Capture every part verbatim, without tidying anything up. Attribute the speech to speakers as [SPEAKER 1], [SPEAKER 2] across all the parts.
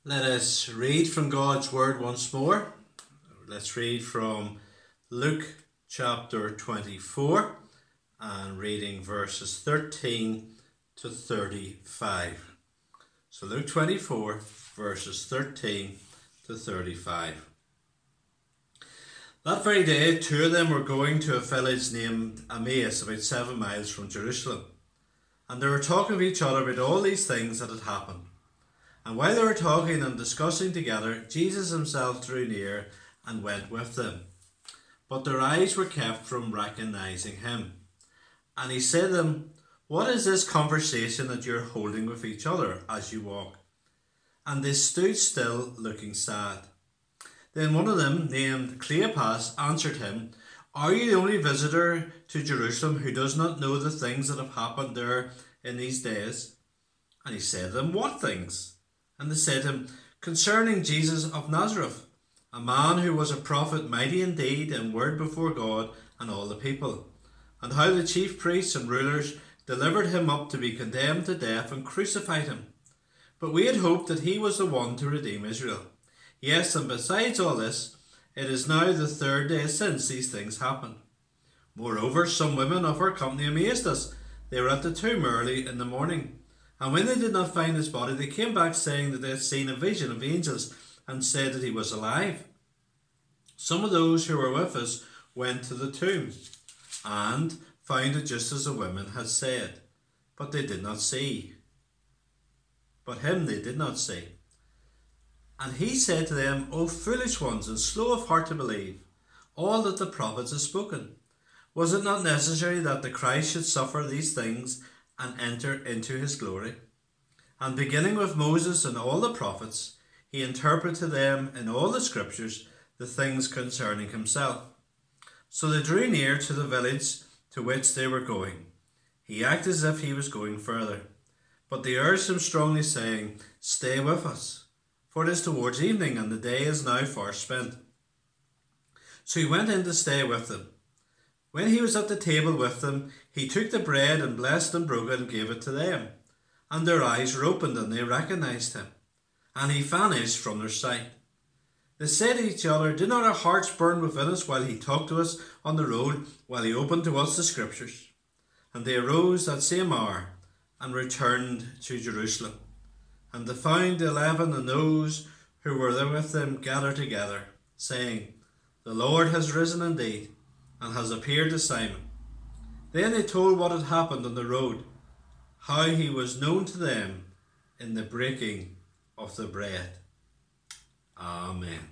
[SPEAKER 1] Let us read from God's Word once more. Let's read from Luke chapter twenty-four and reading verses thirteen to thirty-five. So Luke twenty-four verses thirteen to thirty-five. That very day, two of them were going to a village named Emmaus, about seven miles from Jerusalem. And they were talking to each other about all these things that had happened. And while they were talking and discussing together, Jesus himself drew near and went with them. But their eyes were kept from recognizing him. And he said to them, "What is this conversation that you're holding with each other as you walk?" And they stood still, looking sad. Then one of them, named Cleopas, answered him, "Are you the only visitor to Jerusalem who does not know the things that have happened there in these days?" And he said to them, "What things?" And they said to him, "Concerning Jesus of Nazareth, a man who was a prophet, mighty in deed and word before God and all the people, and how the chief priests and rulers delivered him up to be condemned to death and crucified him. But we had hoped that he was the one to redeem Israel. Yes, and besides all this, it is now the third day since these things happened. Moreover, some women of our company amazed us. They were at the tomb early in the morning. And when they did not find his body, they came back saying that they had seen a vision of angels and said that he was alive. Some of those who were with us went to the tomb and found it just as the women had said, but they did not see. But him they did not see. And he said to them, O foolish ones, and slow of heart to believe all that the prophets have spoken. Was it not necessary that the Christ should suffer these things and enter into his glory? And beginning with Moses and all the prophets, he interpreted to them in all the scriptures the things concerning himself. So they drew near to the village to which they were going. He acted as if he was going further, but they urged him strongly, saying, "Stay with us, for it is towards evening, and the day is now far spent." So he went in to stay with them. When he was at the table with them, he took the bread and blessed and broke it and gave it to them. And their eyes were opened and they recognized him. And he vanished from their sight. They said to each other, "Did not our hearts burn within us while he talked to us on the road, while he opened to us the scriptures?" And they arose that same hour and returned to Jerusalem. And they found the eleven and those who were there with them gathered together, saying, "The Lord has risen indeed, and has appeared to Simon." Then they told what had happened on the road, how he was known to them in the breaking of the bread. Amen.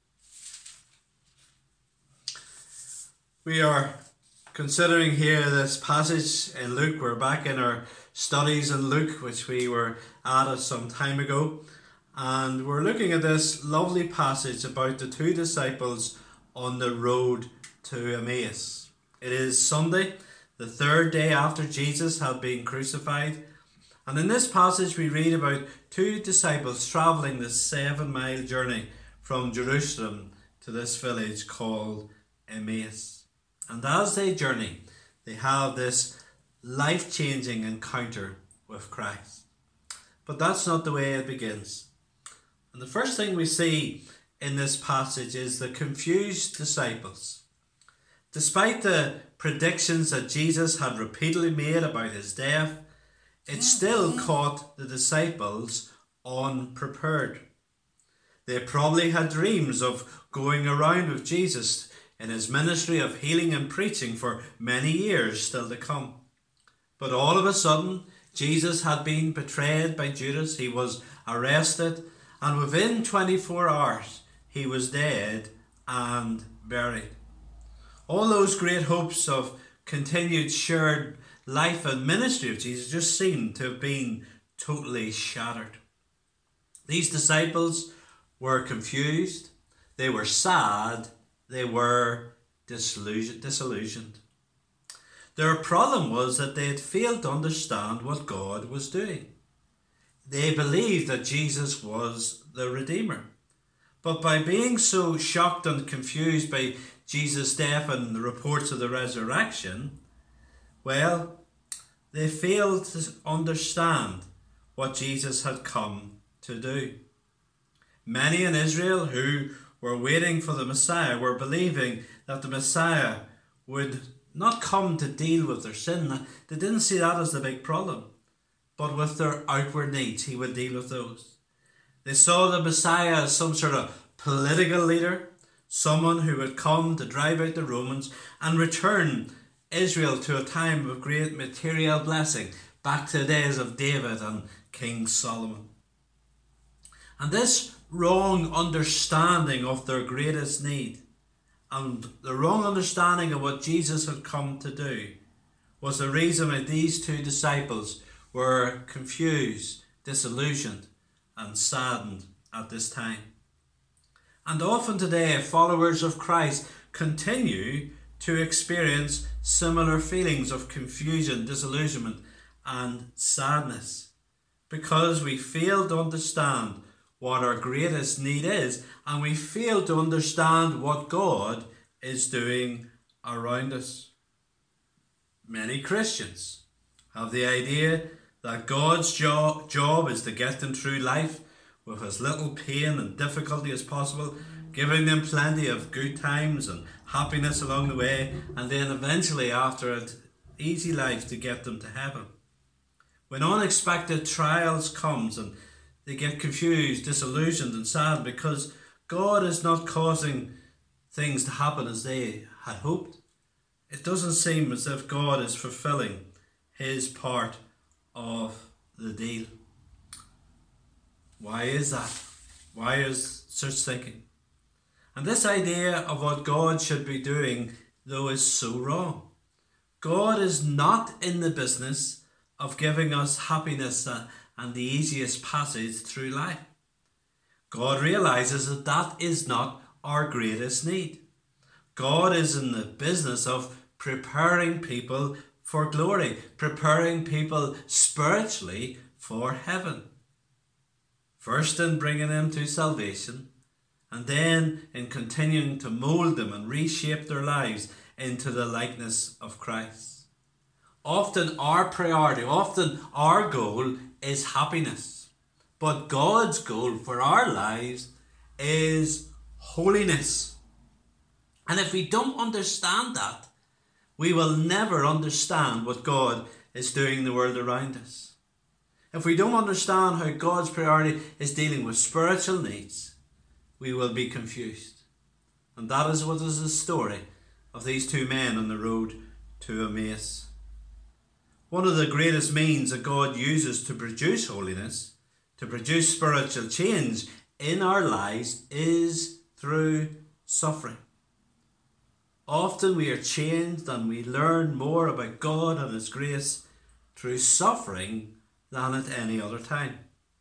[SPEAKER 1] We are considering here this passage in Luke. We're back in our studies in Luke, which we were at some time ago, and we're looking at this lovely passage about the two disciples on the road to Emmaus. It is Sunday, the third day after Jesus had been crucified, and in this passage we read about two disciples travelling this seven mile journey from Jerusalem to this village called Emmaus. And as they journey, they have this life-changing encounter with Christ. But that's not the way it begins. And the first thing we see in this passage is the confused disciples. Despite the predictions that Jesus had repeatedly made about his death, it still caught the disciples unprepared. They probably had dreams of going around with Jesus in his ministry of healing and preaching for many years still to come. But all of a sudden, Jesus had been betrayed by Judas. He was arrested, and within twenty-four hours, he was dead and buried. All those great hopes of continued shared life and ministry of Jesus just seemed to have been totally shattered. These disciples were confused, they were sad, they were disillusioned. Their problem was that they had failed to understand what God was doing. They believed that Jesus was the Redeemer. But by being so shocked and confused by Jesus' death and the reports of the resurrection, well, they failed to understand what Jesus had come to do. Many in Israel who were waiting for the Messiah were believing that the Messiah would not come to deal with their sin. They didn't see that as the big problem, but with their outward needs, he would deal with those. They saw the Messiah as some sort of political leader, someone who would come to drive out the Romans and return Israel to a time of great material blessing, back to the days of David and King Solomon. And this wrong understanding of their greatest need and the wrong understanding of what Jesus had come to do was the reason why these two disciples were confused, disillusioned, and saddened at this time. And often today, followers of Christ continue to experience similar feelings of confusion, disillusionment, and sadness because we fail to understand what our greatest need is, and we fail to understand what God is doing around us. Many Christians have the idea that God's job, job is to get them through life with as little pain and difficulty as possible, giving them plenty of good times and happiness along the way, and then eventually after an easy life to get them to heaven. When unexpected trials comes and they get confused, disillusioned and sad because God is not causing things to happen as they had hoped, it doesn't seem as if God is fulfilling his part of the deal. Why is that? Why is such thinking? And this idea of what God should be doing, though, is so wrong. God is not in the business of giving us happiness and the easiest passage through life. God realizes that that is not our greatest need. God is in the business of preparing people for glory, preparing people spiritually for heaven. First in bringing them to salvation, and then in continuing to mould them and reshape their lives into the likeness of Christ. Often our priority, often our goal is happiness. But God's goal for our lives is holiness. And if we don't understand that, we will never understand what God is doing in the world around us. If we don't understand how God's priority is dealing with spiritual needs, we will be confused. And that is what is the story of these two men on the road to Emmaus. One of the greatest means that God uses to produce holiness, to produce spiritual change in our lives, is through suffering. Often we are changed and we learn more about God and his grace through suffering than at any other time.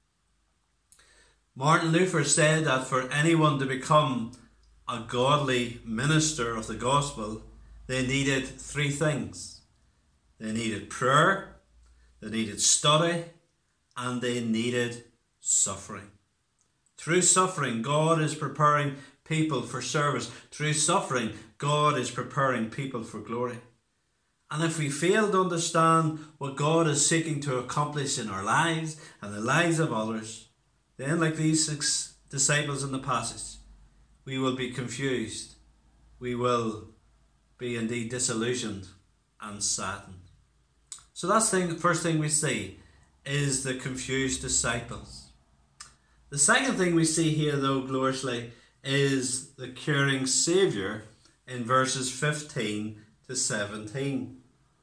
[SPEAKER 1] Martin Luther said that for anyone to become a godly minister of the gospel, they needed three things. They needed prayer, they needed study, and they needed suffering. Through suffering, God is preparing people for service. Through suffering, God is preparing people for glory. And if we fail to understand what God is seeking to accomplish in our lives and the lives of others, then like these six disciples in the passage, we will be confused. We will be indeed disillusioned and saddened. So that's the first thing we see is the confused disciples. The second thing we see here, though, gloriously, is the caring Saviour in verses fifteen to seventeen.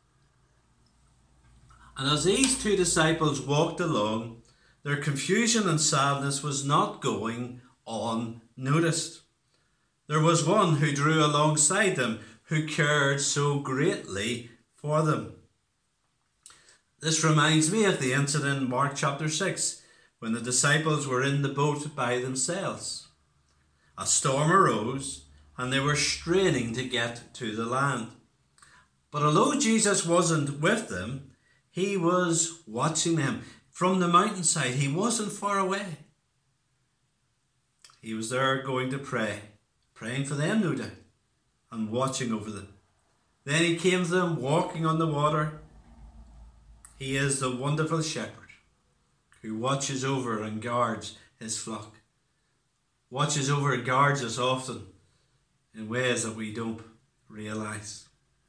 [SPEAKER 1] And as these two disciples walked along, their confusion and sadness was not going unnoticed. There was one who drew alongside them, who cared so greatly for them. This reminds me of the incident in Mark chapter six, when the disciples were in the boat by themselves. A storm arose, and they were straining to get to the land. But although Jesus wasn't with them, he was watching them from the mountainside. He wasn't far away. He was there going to pray, praying for them, no doubt, and watching over them. Then he came to them walking on the water. He is the wonderful shepherd who watches over and guards his flock. watches over and guards us often in ways that we don't realise.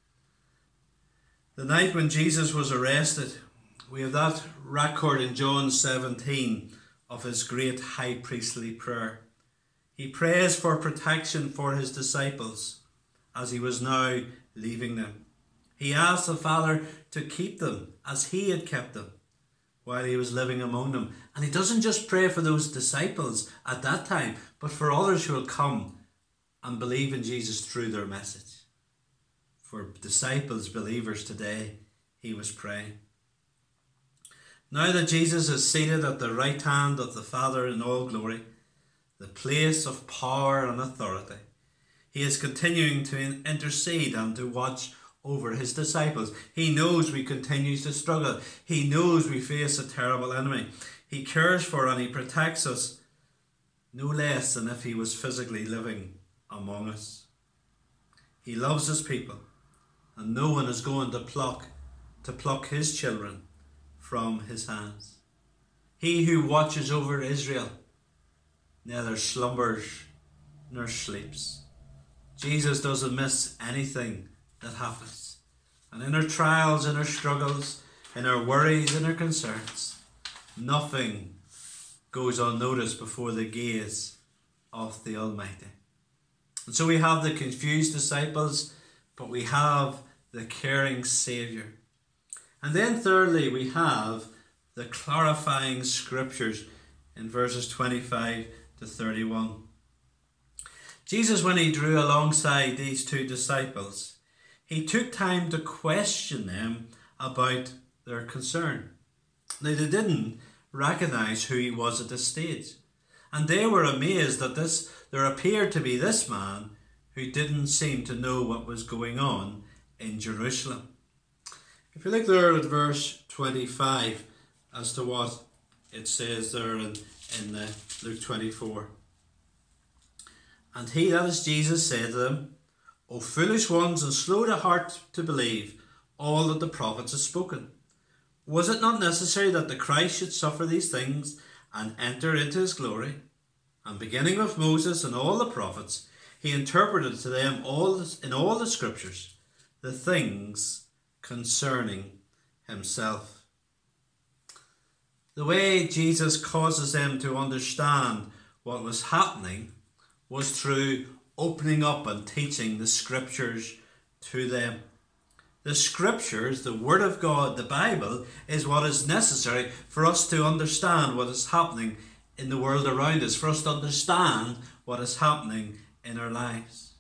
[SPEAKER 1] The night when Jesus was arrested, we have that record in John seventeen of his great high priestly prayer. He prays for protection for his disciples as he was now leaving them. He asked the Father to keep them as he had kept them while he was living among them. And he doesn't just pray for those disciples at that time, but for others who will come and believe in Jesus through their message. For disciples, believers today, he was praying. Now that Jesus is seated at the right hand of the Father in all glory, the place of power and authority, he is continuing to intercede and to watch over his disciples. He knows we continue to struggle. He knows we face a terrible enemy. He cares for and he protects us no less than if he was physically living among us. He loves his people, and no one is going to pluck to pluck his children from his hands. He who watches over Israel neither slumbers nor sleeps. Jesus doesn't miss anything that happens. And in our trials, in our struggles, in our worries, in our concerns, nothing goes unnoticed before the gaze of the Almighty. And so we have the confused disciples, but we have the caring Saviour. And then thirdly, we have the clarifying scriptures in verses twenty-five to thirty-one. Jesus, when he drew alongside these two disciples, he took time to question them about their concern. Now, they didn't recognise who he was at this stage, and they were amazed that this there appeared to be this man who didn't seem to know what was going on in Jerusalem. If you look there at verse twenty-five as to what it says there in, in the Luke twenty-four. And he, that is Jesus, said to them, O foolish ones, and slow to heart to believe all that the prophets have spoken. Was it not necessary that the Christ should suffer these things and enter into his glory? And beginning with Moses and all the prophets, he interpreted to them all this, in all the scriptures the things concerning himself. The way Jesus causes them to understand what was happening was through opening up and teaching the scriptures to them. The scriptures, the Word of God, the Bible, is what is necessary for us to understand what is happening in the world around us, for us to understand what is happening in our lives.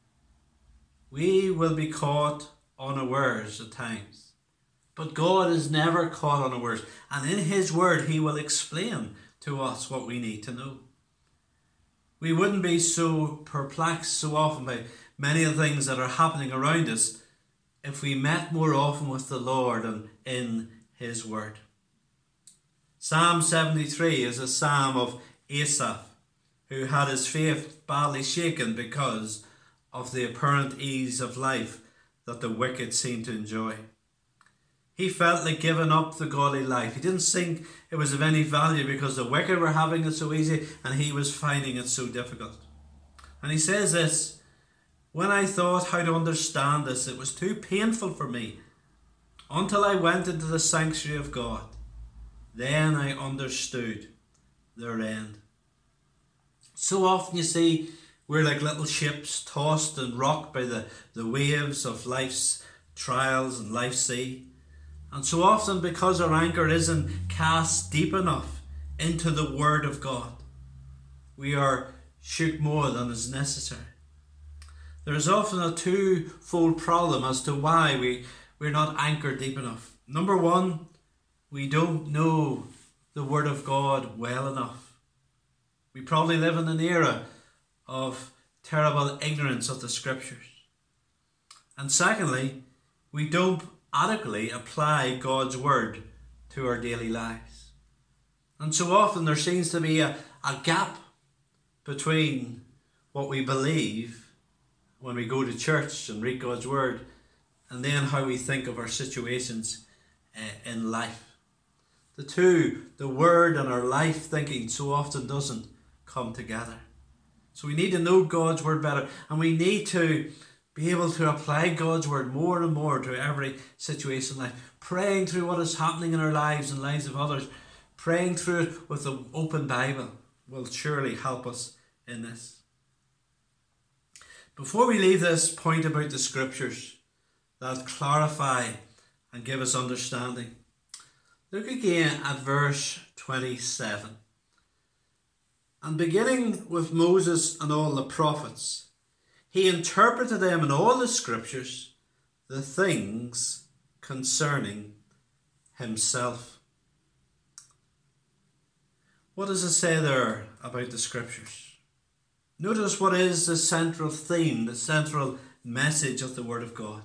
[SPEAKER 1] We will be caught unawares at times, but God is never caught unawares, and in his Word he will explain to us what we need to know. We wouldn't be so perplexed so often by many of the things that are happening around us if we met more often with the Lord and in his Word. Psalm seventy-three is a psalm of Asaph, who had his faith badly shaken because of the apparent ease of life that the wicked seem to enjoy. He felt like giving up the godly life. He didn't think it was of any value because the wicked were having it so easy and he was finding it so difficult. And he says this, when I thought how to understand this, it was too painful for me until I went into the sanctuary of God. Then I understood their end. So often you see we're like little ships tossed and rocked by the, the waves of life's trials and life's sea. And so often, because our anchor isn't cast deep enough into the Word of God, we are shook more than is necessary. There is often a two-fold problem as to why we, we're not anchored deep enough. Number one, we don't know the Word of God well enough. We probably live in an era of terrible ignorance of the Scriptures. And secondly, we don't adequately apply God's Word to our daily lives. And so often there seems to be a, a gap between what we believe when we go to church and read God's Word and then how we think of our situations uh, in life. The two, the Word and our life thinking, so often doesn't come together. So we need to know God's word better, and we need to be able to apply God's word more and more to every situation in life. Praying through what is happening in our lives and lives of others, praying through it with the open Bible will surely help us in this. Before we leave this point about the scriptures that clarify and give us understanding, look again at verse twenty-seven. And beginning with Moses and all the prophets, he interpreted them in all the scriptures, the things concerning himself. What does it say there about the scriptures? Notice what is the central theme, the central message of the Word of God.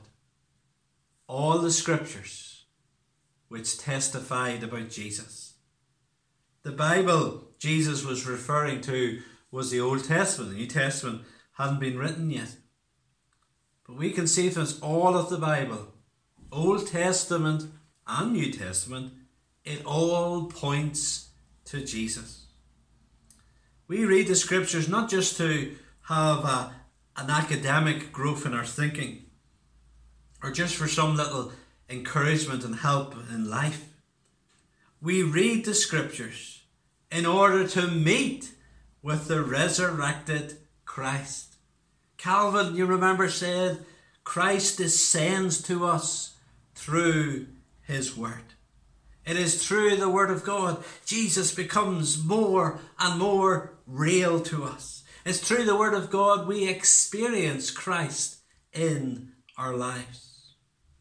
[SPEAKER 1] All the scriptures which testified about Jesus. The Bible Jesus was referring to was the Old Testament. The New Testament hadn't been written yet. But we can see from all of the Bible, Old Testament and New Testament, it all points to Jesus. We read the scriptures not just to have a, an academic growth in our thinking, or just for some little encouragement and help in life. We read the scriptures in order to meet with the resurrected Christ. Calvin, you remember, said, Christ descends to us through his word. It is through the word of God Jesus becomes more and more real to us. It's through the word of God we experience Christ in our lives.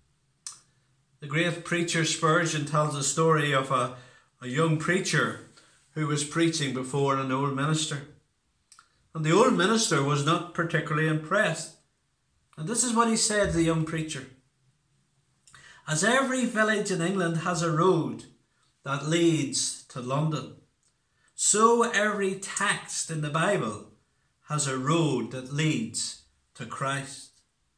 [SPEAKER 1] The great preacher Spurgeon tells a story of a, a young preacher who was preaching before an old minister. And the old minister was not particularly impressed. And this is what he said to the young preacher. As every village in England has a road that leads to London, so every text in the Bible has a road that leads to Christ.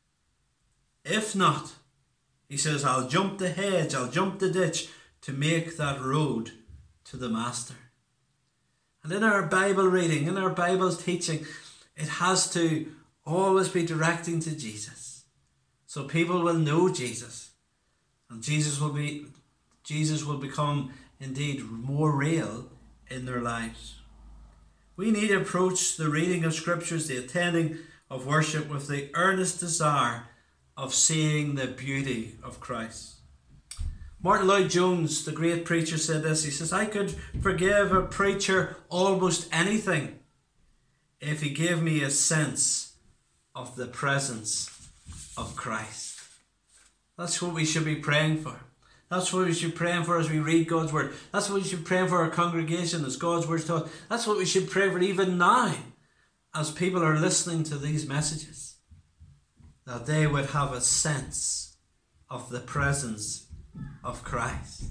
[SPEAKER 1] If not, he says, I'll jump the hedge, I'll jump the ditch to make that road to the Master. And in our Bible reading, in our Bible teaching, it has to always be directing to Jesus. So people will know Jesus. And Jesus will be, Jesus will become indeed more real in their lives. We need to approach the reading of scriptures, the attending of worship with the earnest desire of seeing the beauty of Christ. Martin Lloyd-Jones, the great preacher, said this. He says, I could forgive a preacher almost anything if he gave me a sense of the presence of Christ. That's what we should be praying for. That's what we should be praying for as we read God's word. That's what we should be praying for our congregation as God's word is taught. That's what we should pray for even now as people are listening to these messages. That they would have a sense of the presence of Christ.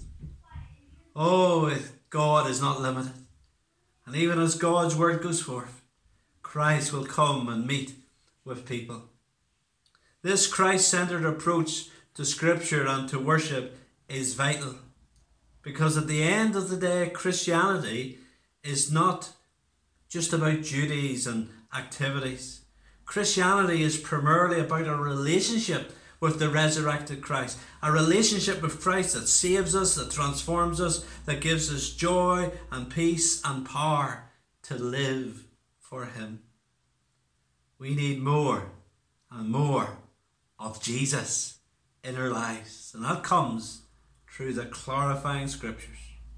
[SPEAKER 1] Oh, God is not limited. And even as God's word goes forth, Christ will come and meet with people. This Christ-centered approach to scripture and to worship is vital, because at the end of the day, Christianity is not just about duties and activities. Christianity is primarily about a relationship with the resurrected Christ, a relationship with Christ that saves us, that transforms us, that gives us joy and peace and power to live for him. We need more and more of Jesus in our lives, and that comes through the clarifying scriptures.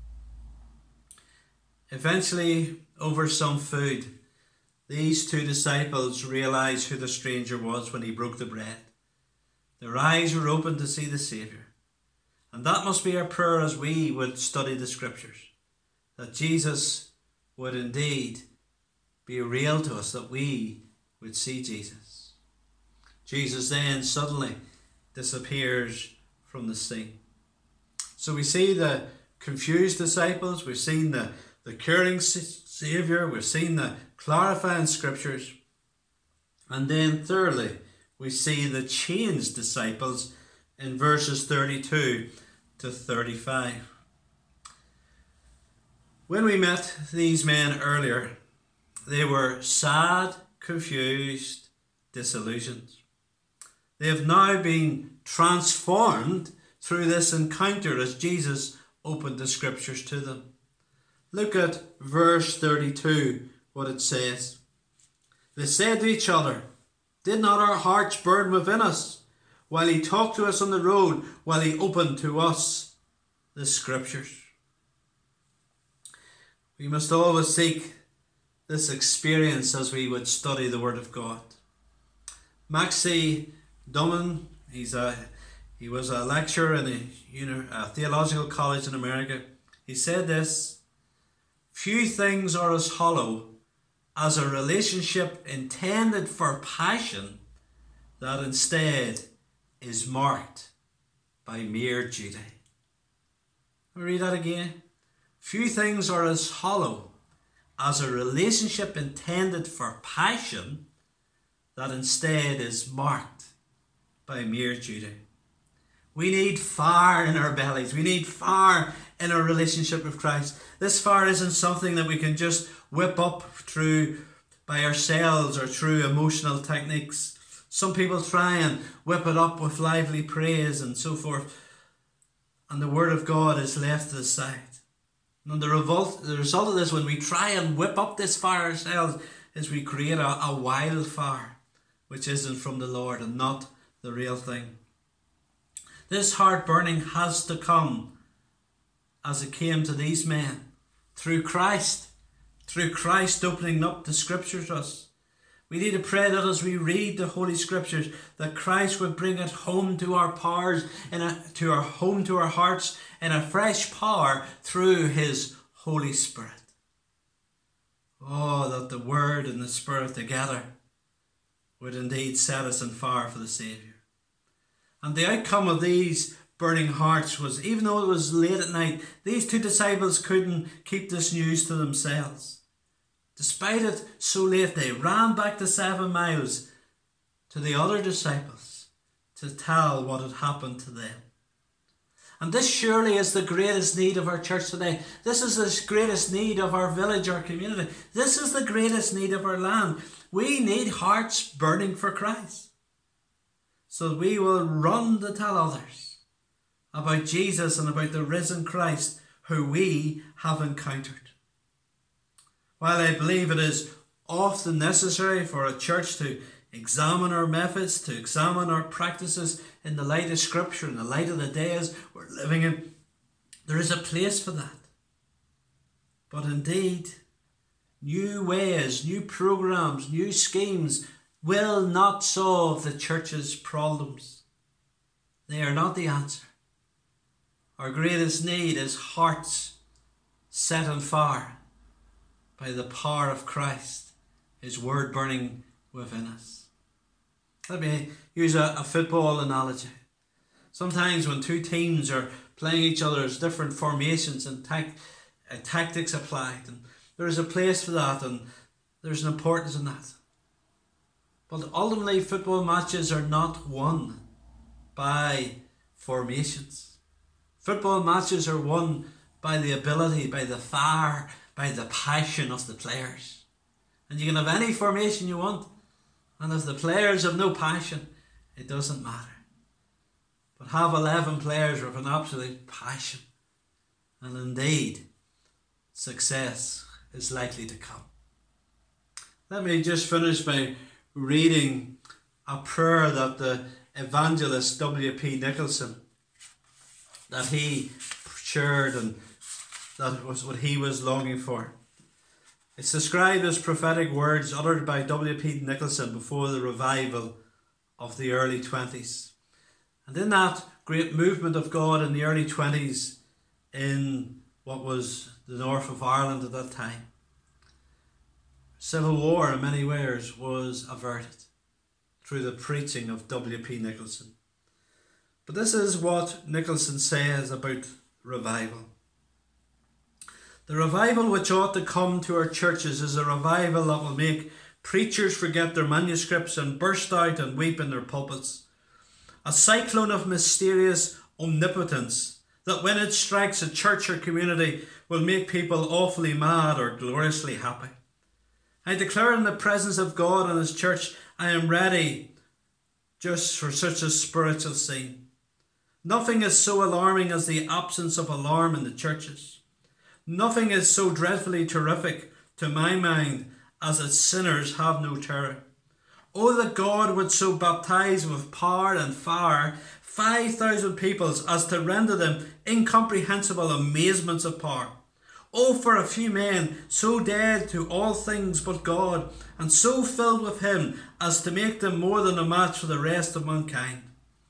[SPEAKER 1] Eventually, over some food, these two disciples realized who the stranger was when he broke the bread. Their eyes were opened to see the Saviour. And that must be our prayer as we would study the scriptures, that Jesus would indeed be real to us, that we would see Jesus. Jesus then suddenly disappears from the scene. So we see the confused disciples, we've seen the, the curing Saviour, we've seen the clarifying scriptures, and then thirdly, we see the changed disciples in verses thirty-two to thirty-five. When we met these men earlier, They were sad, confused, disillusioned. They have now been transformed through this encounter as Jesus opened the scriptures to them. Look at verse thirty-two, what it says. They said to each other, "Did not our hearts burn within us while he talked to us on the road, while he opened to us the scriptures?" We must always seek this experience as we would study the Word of God. Maxie Duman, he's a, he was a lecturer in a, you know, a theological college in America. He said this: "Few things are as hollow as a relationship intended for passion that instead is marked by mere duty." Let me read that again. Few things are as hollow as a relationship intended for passion that instead is marked by mere duty. We need fire in our bellies. We need fire in our relationship with Christ. This fire isn't something that we can just whip up through by ourselves or through emotional techniques. Some people try and whip it up with lively praise and so forth, and the Word of God is left to the side. And the result, the result of this, when we try and whip up this fire ourselves, is we create a, a wildfire which isn't from the Lord and not the real thing. This heart burning has to come as it came to these men through Christ, through Christ opening up the scriptures to us. We need to pray that as we read the Holy Scriptures, that Christ would bring it home to our powers, in a, to our home to our hearts in a fresh power through His Holy Spirit. Oh, that the Word and the Spirit together would indeed set us on fire for the Saviour. And the outcome of these burning hearts was, even though it was late at night, these two disciples couldn't keep this news to themselves. Despite it so late, they ran back the seven miles to the other disciples to tell what had happened to them. And this surely is the greatest need of our church today. This is the greatest need of our village, our community. This is the greatest need of our land. We need hearts burning for Christ, so that we will run to tell others about Jesus and about the risen Christ who we have encountered. While I believe it is often necessary for a church to examine our methods, to examine our practices in the light of Scripture, in the light of the days we're living in, there is a place for that. But indeed, new ways, new programs, new schemes will not solve the church's problems. They are not the answer. Our greatest need is hearts set on fire by the power of Christ, His Word burning within us. Let me use a, a football analogy. Sometimes when two teams are playing each other, there's different formations and tac- uh, tactics applied, and there is a place for that, and there's an importance in that. But ultimately, football matches are not won by formations. Football matches are won by the ability, by the fire, by the passion of the players. And you can have any formation you want, and if the players have no passion, it doesn't matter. But have eleven players with an absolute passion, and indeed success is likely to come. Let me just finish by reading a prayer that the evangelist W P Nicholson, that he shared, and that was what he was longing for. It's described as prophetic words uttered by W P Nicholson before the revival of the early twenties. And in that great movement of God in the early twenties in what was the north of Ireland at that time, civil war in many ways was averted through the preaching of W P Nicholson. But this is what Nicholson says about revival. The revival which ought to come to our churches is a revival that will make preachers forget their manuscripts and burst out and weep in their pulpits. A cyclone of mysterious omnipotence that when it strikes a church or community will make people awfully mad or gloriously happy. I declare in the presence of God and His church, I am ready just for such a spiritual scene. Nothing is so alarming as the absence of alarm in the churches. Nothing is so dreadfully terrific to my mind as that sinners have no terror. Oh, that God would so baptize with power and fire five thousand peoples as to render them incomprehensible amazements of power. Oh, for a few men so dead to all things but God, and so filled with Him as to make them more than a match for the rest of mankind.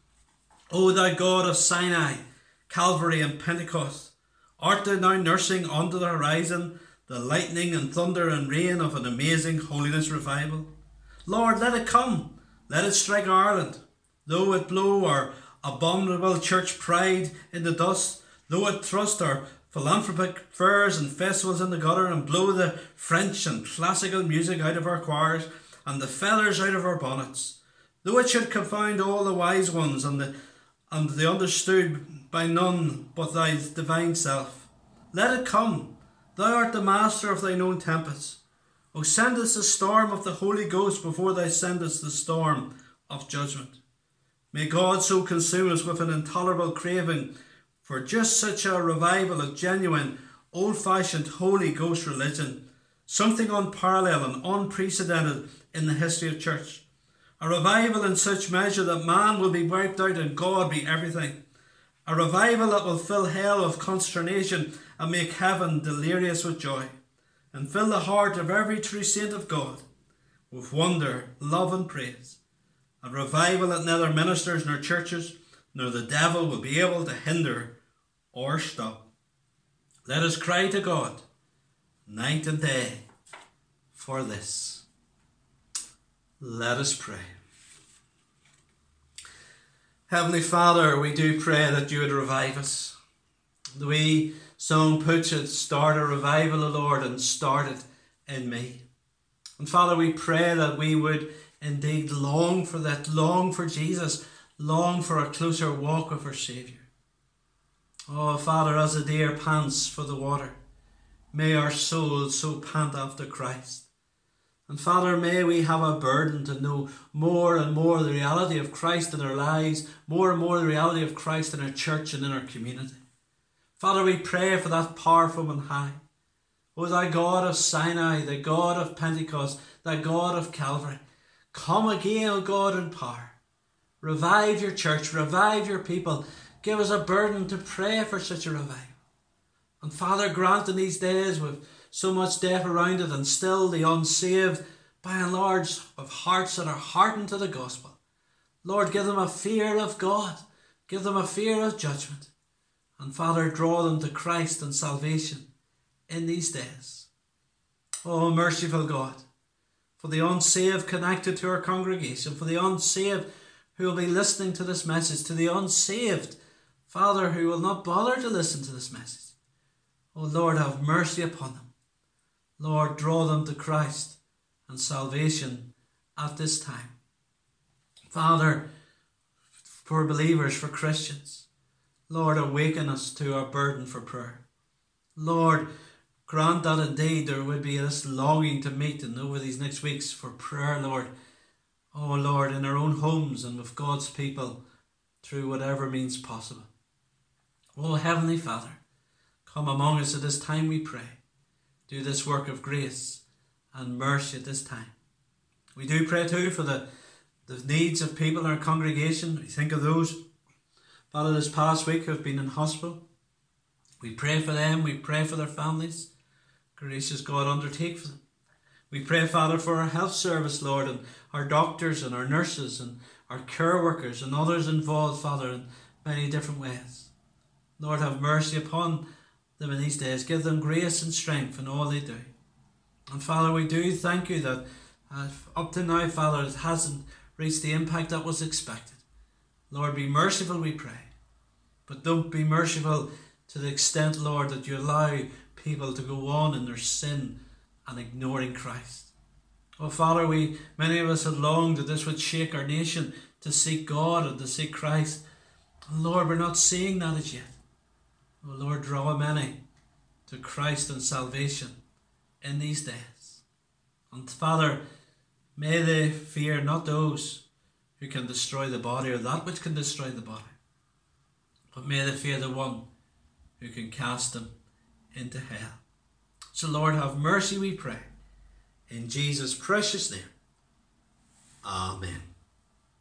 [SPEAKER 1] O thou God of Sinai, Calvary and Pentecost, art thou now nursing under the horizon the lightning and thunder and rain of an amazing holiness revival? Lord, let it come, let it strike Ireland, though it blow our abominable church pride in the dust, though it thrust our philanthropic fairs and festivals in the gutter, and blow the French and classical music out of our choirs, and the feathers out of our bonnets, though it should confound all the wise ones, and the and the understood by none but thy divine self. Let it come, thou art the master of thine own tempests. O send us the storm of the Holy Ghost before thou sendest the storm of judgment. May God so consume us with an intolerable craving for just such a revival of genuine, old-fashioned Holy Ghost religion, something unparalleled and unprecedented in the history of church. A revival in such measure that man will be wiped out and God be everything. A revival that will fill hell with consternation and make heaven delirious with joy, and fill the heart of every true saint of God with wonder, love and praise. A revival that neither ministers nor churches nor the devil will be able to hinder or stop. Let us cry to God night and day for this. Let us pray. Heavenly Father, we do pray that you would revive us. The wee song puts it, start a revival, O Lord, and start it in me. And Father, we pray that we would indeed long for that, long for Jesus, long for a closer walk with our Saviour. Oh, Father, as the deer pants for the water, may our souls so pant after Christ. And Father, may we have a burden to know more and more the reality of Christ in our lives, more and more the reality of Christ in our church and in our community. Father, we pray for that power from on high. O thou God of Sinai, the God of Pentecost, the God of Calvary, come again, O God, in power. Revive your church, revive your people. Give us a burden to pray for such a revival. And Father, grant in these days with so much death around it, and still the unsaved, by and large, of hearts that are hardened to the gospel. Lord, give them a fear of God. Give them a fear of judgment. And Father, draw them to Christ and salvation in these days. Oh, merciful God, for the unsaved connected to our congregation, for the unsaved who will be listening to this message, to the unsaved, Father, who will not bother to listen to this message. Oh Lord, have mercy upon them. Lord, draw them to Christ and salvation at this time. Father, for believers, for Christians, Lord, awaken us to our burden for prayer. Lord, grant that indeed there would be this longing to meet and over these next weeks for prayer, Lord. Oh Lord, in our own homes and with God's people through whatever means possible. Oh Heavenly Father, come among us at this time, we pray. Do this work of grace and mercy at this time. We do pray too for the, the needs of people in our congregation. We think of those, Father, this past week who have been in hospital. We pray for them. We pray for their families. Gracious God, undertake for them. We pray, Father, for our health service, Lord, and our doctors and our nurses and our care workers and others involved, Father, in many different ways. Lord, have mercy upon them in these days. Give them grace and strength in all they do. And Father, we do thank you that uh, up to now, Father, it hasn't reached the impact that was expected. Lord, be merciful, we pray. But don't be merciful to the extent, Lord, that you allow people to go on in their sin and ignoring Christ. Oh Father, we many of us had longed that this would shake our nation to seek God and to seek Christ. And Lord, we're not seeing that as yet. Oh Lord, draw many to Christ and salvation in these days. And Father, may they fear not those who can destroy the body or that which can destroy the body, but may they fear the one who can cast them into hell. So Lord, have mercy, we pray. In Jesus' precious name. Amen.